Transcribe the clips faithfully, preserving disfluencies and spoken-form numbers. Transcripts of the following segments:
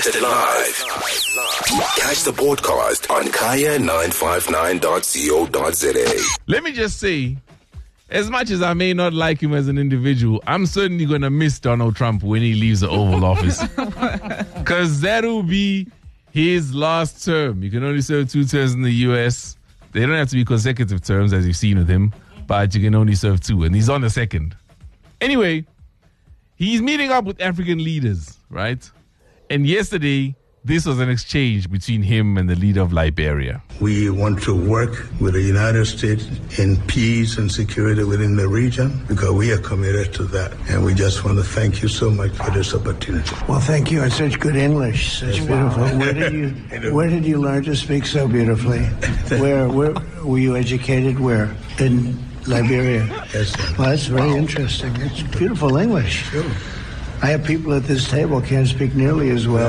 Broadcasted live. Catch the podcast on kaya nine five nine dot co dot za. Let me just say, as much as I may not like him as an individual, I'm certainly going to miss Donald Trump when he leaves the Oval Office. Because that will be his last term. You can only serve two terms in the U S. They don't have to be consecutive terms, as you've seen with him, but you can only serve two, and he's on the second. Anyway, he's meeting up with African leaders, right? And yesterday, this was an exchange between him and the leader of Liberia. We want to work with the United States in peace and security within the region because we are committed to that. And we just want to thank you so much for this opportunity. Well, thank you. It's such good English. Such beautiful. Where did you Where did you learn to speak so beautifully? Where Where were you educated? Where? In Liberia? Yes, sir. Well, that's very interesting. It's beautiful English. Sure. I have people at this table can't speak nearly as well.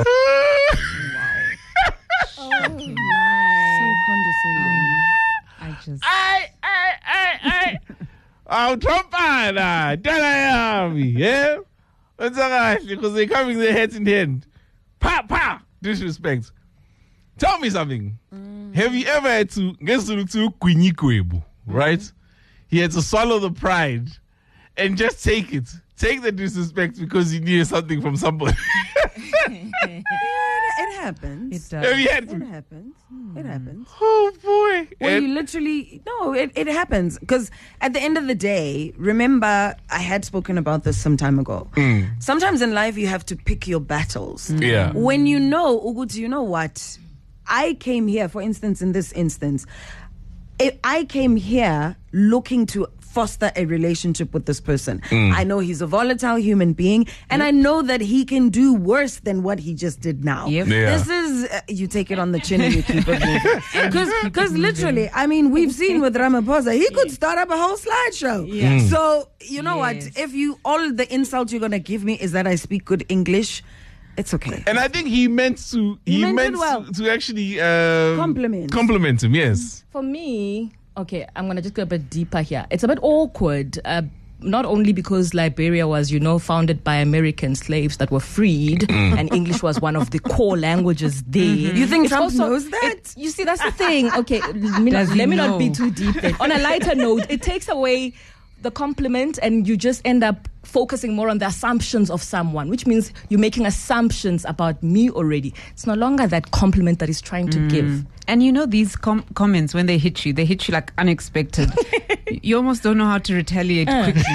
Ay, ay, ay, ay. Oh, Trump, yeah? What's that? Because they're coming their heads in hand. Pa, pa. Disrespect. Tell me something. Mm. Have you ever had to get to Kwinyikwebu, right? Mm. He had to swallow the pride and just take it. Take the disrespect because he needed something from somebody. It happens. It does. Have you had to? It happens. Hmm. It happens. Oh, boy. Well, And- you literally, no, it, it happens. Because at the end of the day, remember, I had spoken about this some time ago. Mm. Sometimes in life, you have to pick your battles. Mm. Yeah. When you know, Uguti, you know what? I came here, for instance, in this instance, if I came here looking to foster a relationship with this person. Mm. I know he's a volatile human being, and yep. I know that he can do worse than what he just did now. Yep. Yeah. This is, uh, you take it on the chin and you keep it moving. Because literally, I mean, we've seen with Ramaphosa, he could start up a whole slideshow. Yeah. Mm. So, you know yes. what? If you, all the insult you're going to give me is that I speak good English, it's okay. And I think he meant to, he, He meant meant it well. to, to actually uh, Compliment. compliment him, yes. For me, okay, I'm going to just go a bit deeper here. It's a bit awkward, uh, not only because Liberia was, you know, founded by American slaves that were freed, mm. and English was one of the core languages there. Mm-hmm. You think it's Trump also, knows that? It, you see, that's the thing. Okay, let me, not, let me not be too deep then. On a lighter note, it takes away the compliment and you just end up focusing more on the assumptions of someone, which means you're making assumptions about me already. It's no longer that compliment that he's trying to mm. give. And you know, these com- comments, when they hit you, they hit you like unexpected. You almost don't know how to retaliate uh. quickly.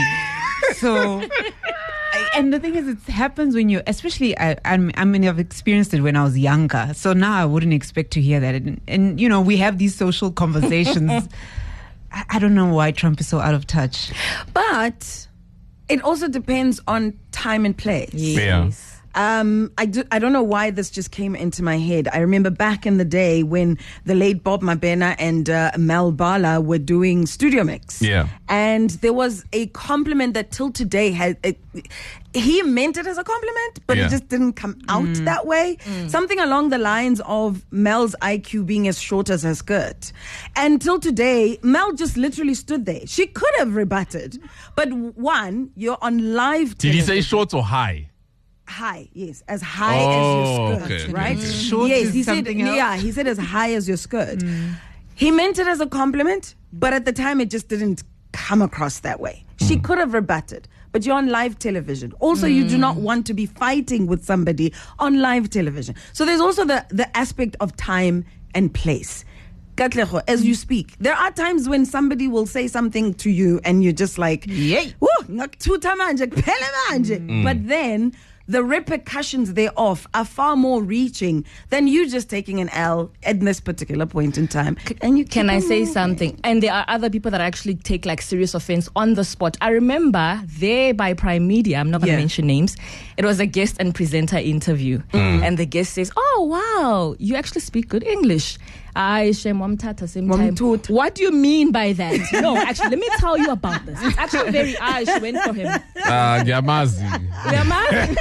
So, and the thing is, it happens when you, especially, I, I'm, I mean, I've experienced it when I was younger. So now I wouldn't expect to hear that. And, and you know, we have these social conversations. I, I don't know why Trump is so out of touch. But it also depends on time and place. Yeah. Um, I, do, I don't know why this just came into my head. I remember back in the day when the late Bob Mabena and uh, Mel Bala were doing Studio Mix. Yeah. And there was a compliment that till today has... It, he meant it as a compliment, but yeah. it just didn't come out mm. that way. Mm. Something along the lines of Mel's I Q being as short as her skirt. And till today, Mel just literally stood there. She could have rebutted. But one, you're on live Did television. he say short or high? High, yes, as high oh, as your skirt, okay, okay, right? okay. Short yes, is he said, something else. yeah, he said as high as your skirt. Mm. He meant it as a compliment, but at the time it just didn't come across that way. She Mm. could have rebutted, but you're on live television. Also, mm. you do not want to be fighting with somebody on live television. So there's also the, the aspect of time and place. Katlego, as you speak, there are times when somebody will say something to you and you're just like, Yay. "Woo, ngakuthuta manje, kuphele manje." Mm. But then the repercussions thereof are far more reaching than you just taking an L at this particular point in time. And you Can I say moving. something? And there are other people that actually take like serious offense on the spot. I remember there by Prime Media, I'm not going to Yeah. mention names, it was a guest and presenter interview. Mm. And the guest says, "Oh, wow, you actually speak good English." I shem wamtata same time. Wamtut. What do you mean by that? No, actually, let me tell you about this. It's actually very I she went for him. Ah, ngiyamazi. Uyamazi?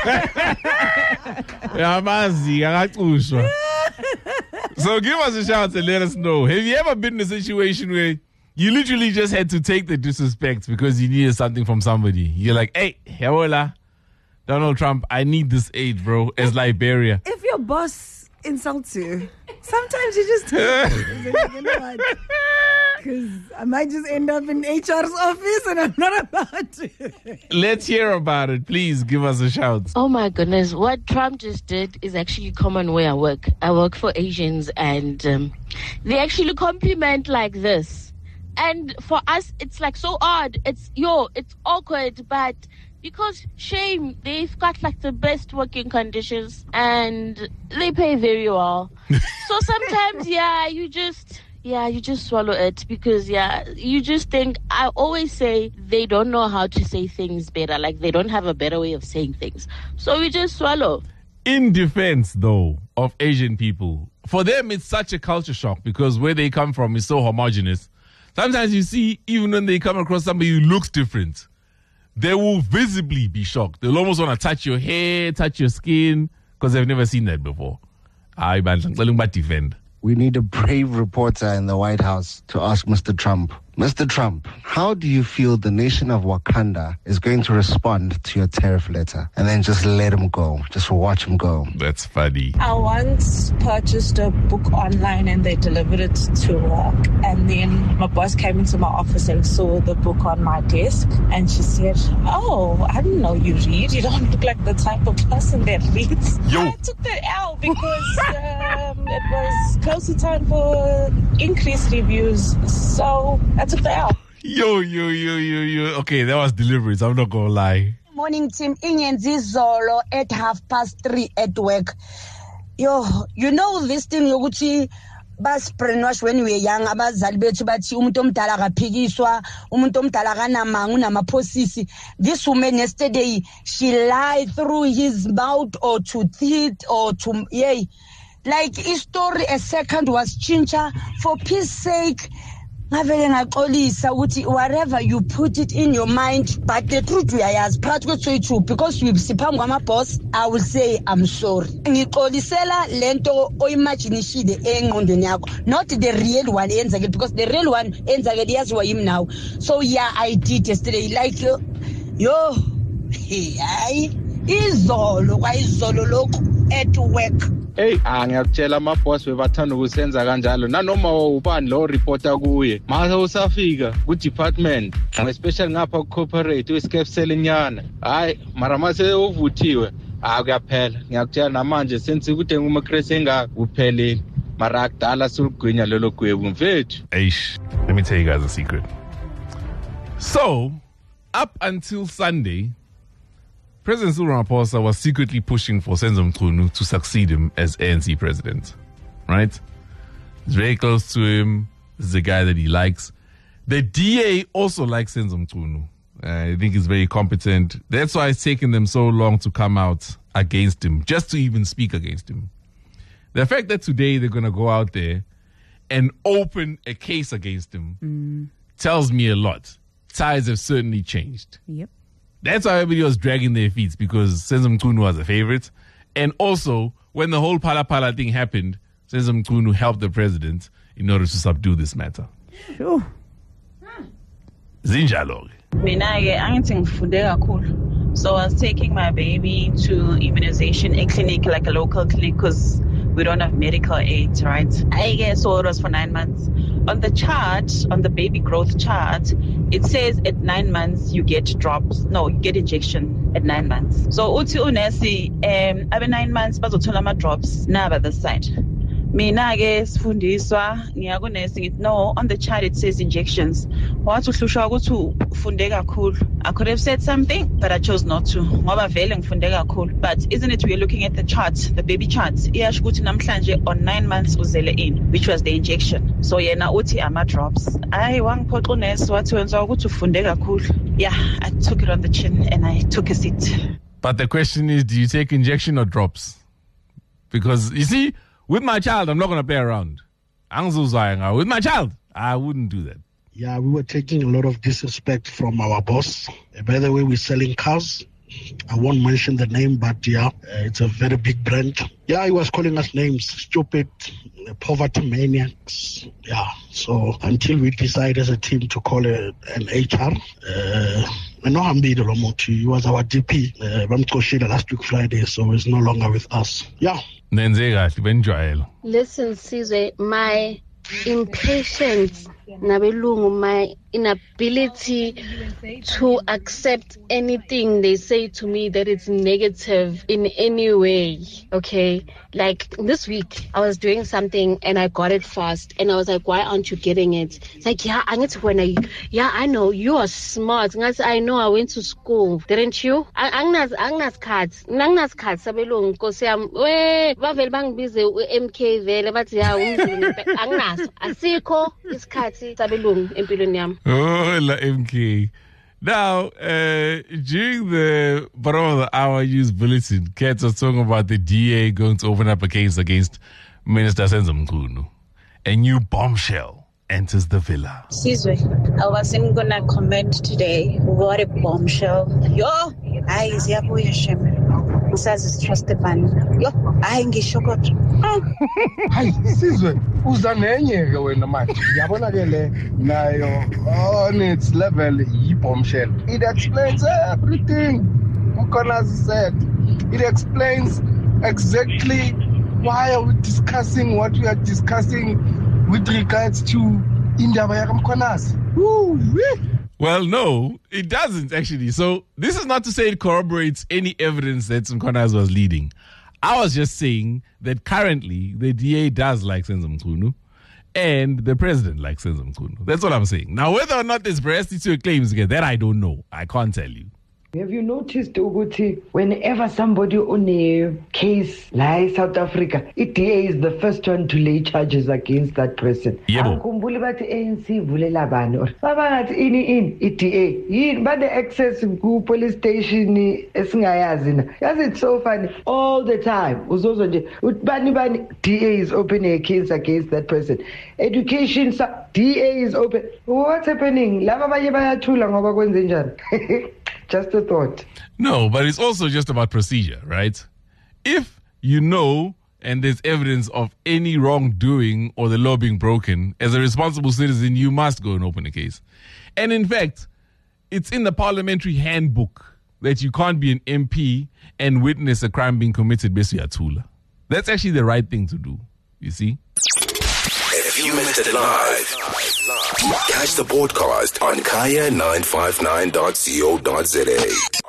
Ngiyamazi, akacushwa. So give us a shout and let us know. Have you ever been in a situation where you literally just had to take the disrespect because you needed something from somebody? You're like, "Hey, hola, Donald Trump, I need this aid, bro," as Liberia. If you're your boss insults you, sometimes you just you know what? Because I might just end up in H R's office and I'm not about to. Let's hear about it. Please give us a shout. Oh my goodness. What Trump just did is actually common where I work. I work for Asians and um, they actually compliment like this. And for us, it's like so odd. It's, yo, it's awkward, but because shame, they've got like the best working conditions and they pay very well. So sometimes, yeah, you just... Yeah, you just swallow it because, yeah, you just think, I always say they don't know how to say things better. Like, they don't have a better way of saying things. So we just swallow. In defense, though, of Asian people, for them, it's such a culture shock because where they come from is so homogenous. Sometimes you see, even when they come across somebody who looks different, they will visibly be shocked. They'll almost want to touch your hair, touch your skin, because they've never seen that before. I defend. We need a brave reporter in the White House to ask Mister Trump. Mister Trump, how do you feel the nation of Wakanda is going to respond to your tariff letter? And then just let him go. Just watch him go. That's funny. I once purchased a book online and they delivered it to work. And then my boss came into my office and saw the book on my desk. And she said, oh, I didn't know you read. You don't look like the type of person that reads. Yo. I took the L because um, it was close to time for increased reviews. So I took the L. Yo, yo, yo, yo, yo. Okay, that was deliberate. I'm not going to lie. Morning, team. Inyenzi Zolo at half past three at work. Yo, you know this thing, yokuthi bas brainwash when we were young, abazali bethu bathi umuntu omdala akaphikiswa, umuntu omdala akanamangu namaphosisi. This woman yesterday, she lied through his mouth or to teeth or to, yay. Like, his story a second was chincha. For peace sake, whatever you put it in your mind, but the truth we are part true because we sipam my boss, I will say I'm sorry. Ngixolisela lento oyimaginishide engqondweni yakho, not the real one enzakele because the real one enzakele yaziwa yimi now. So yeah, I did yesterday like yo, yo, hey, izolo kwayizolo lokho at work. Hey, ngiyakutshela amaboss bebathanda ukusenza kanjalo nanoma ubani lo reporter kuye mase usafika ku department especially ngapha ku corporate uskepsele nyana hayi mara mase uvuthiwe ah kuyaphela ngiyakutshela namanje senze ukuthi ngumakresi engaka uphelele mara akudala sulugwinya lelo gwebu mfethu. Eish, let me tell you guys a secret. So, up until Sunday, President Cyril Ramaphosa was secretly pushing for Senzo Mchunu to succeed him as A N C president, right? He's very close to him. This is a guy that he likes. The D A also likes Senzo Mchunu. Uh, I think he's very competent. That's why it's taken them so long to come out against him, just to even speak against him. The fact that today they're going to go out there and open a case against him mm. tells me a lot. Ties have certainly changed. Yep. That's why everybody was dragging their feet because Senzo Mchunu was a favorite. And also, when the whole Phala Phala thing happened, Senzo Mchunu helped the president in order to subdue this matter. Sure. Zinjalo. Mina-ke angithi ngifunde kakhulu. So I was taking my baby to immunization in clinic, like a local clinic, because we don't have medical aid, right? I guess so it was for nine months. On the chart, on the baby growth chart, it says at nine months you get drops. No, you get injection at nine months. So uthi unesi, um, abe nine months bazothola ama drops naba the side. Mina ke sifundiswa ngiyakunesi ngithi no, on the chart it says injections. Wathi uhlushwa ukuthi ufunde kakhulu. I could have said something, but I chose not to. Ngoba vele ngifunde kakhulu. But isn't it we're looking at the chart, the baby chart. Iyasho ukuthi namhlanje on nine months uzele in, which was the injection. So yena uthi ama drops. Ayi wangiphoxa unesi wathi wenza ukuthi ufunde kakhulu. Yeah, I took it on the chin and I took a seat. But the question is, do you take injection or drops? Because you see, with my child, I'm not going to play around. With my child, I wouldn't do that. Yeah, we were taking a lot of disrespect from our boss. By the way, we're selling cows. I won't mention the name, but yeah, uh, it's a very big brand. Yeah, he was calling us names, stupid, uh, poverty maniacs. Yeah, so until we decide as a team to call a, an H R, uh, I know Hambide Lomothi, he was our D P, uh, last week Friday, so he's no longer with us. Yeah. Listen, Sizwe, my impatience, nabelungu, my inability to accept anything they say to me that it's negative in any way, okay? Like this week, I was doing something and I got it fast and I was like, why aren't you getting it? It's like, yeah, I need to when I, yeah, I know, you are smart. I know I went to school, didn't you? Angnas, angnas cards, angnas cards, sabelung, because I'm, we, bavel bang busy, M K vele, but yeah, angnas, asiko, is kati, sabelung, empiloniam. Oh, la M K. Now, uh, during the bottom of the hour news bulletin, Kate was talking about the D A going to open up a case against Minister Senzo Mchunu. A new bombshell enters the villa. Sizwe, I wasn't gonna comment today. What a bombshell. Yo, I ziyabuya shem. Usazi trust the ban. Yo, I ngishokot. Hayi, Sizwe, uza nenye ke wena manje. Yabona ke le nayo on its level yi bombshell. It explains everything. Mkhona said. It explains exactly why are we discussing what we are discussing with regards to indaba ya Mkhonasi. Well, no, it doesn't actually. So this is not to say it corroborates any evidence that Mkhonasi was leading. I was just saying that currently the D A does like Senzo Mchunu and the president likes Senzo Mchunu. That's what I'm saying. Now, whether or not there's veracity to claims again, that I don't know. I can't tell you. Have you noticed, Uguti, whenever somebody on a case like South Africa, I D A is the first one to lay charges against that person. Angikhumbuli bathi A N C vulela bani or babangathi ini in I D A yini ba the access ku police station esingayazi na. Yazi it's so funny all the time. Uzozo nje bani bani D A is opening a case against that person. Education D A is open. What's happening? Laba abanye bayathula ngoba kwenze njani? Just a thought. No, but it's also just about procedure, right? If you know and there's evidence of any wrongdoing or the law being broken, as a responsible citizen, you must go and open a case. And in fact, it's in the parliamentary handbook that you can't be an M P and witness a crime being committed based on Tula. That's actually the right thing to do, you see? If you missed it live, catch the podcast on kaya nine five nine dot co dot za.